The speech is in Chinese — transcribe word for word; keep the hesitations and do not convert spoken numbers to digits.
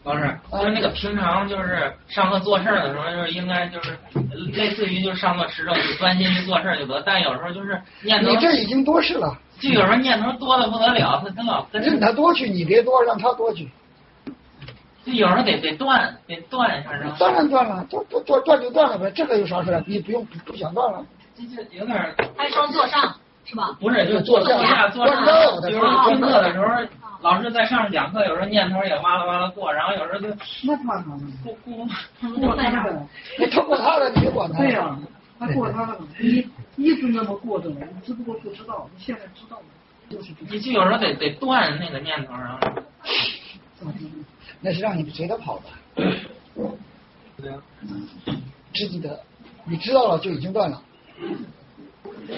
老师，就是那个平常就是上课做事儿的时候，就是应该就是类似于就是上课时候就专心去做事儿就得，但有时候就是念头。 你这已经多事了。 就有时候念头多的不得了，他他老跟任他多去，你别多，让他多去。 就有时候得得断，得断一下，然后。 当然断了，断断断断就断了呗，这个有啥事啊？你不用不想断了。 这这有点。 还说坐上是吧？ 不是，就坐下坐上。有时候听课的时候，老师在上面讲课，有时候念头也哇啦哇啦过，然后有时候就那他呢？ 过过过他的， 你超过他了，你就管他。 对呀，他过他了，你一直那么过着，你只不过不知道，你现在知道了，就是你就有时候得得断那个念头，然后。 那是让你随他跑的。 对呀。 知己的，你知道了就已经断了。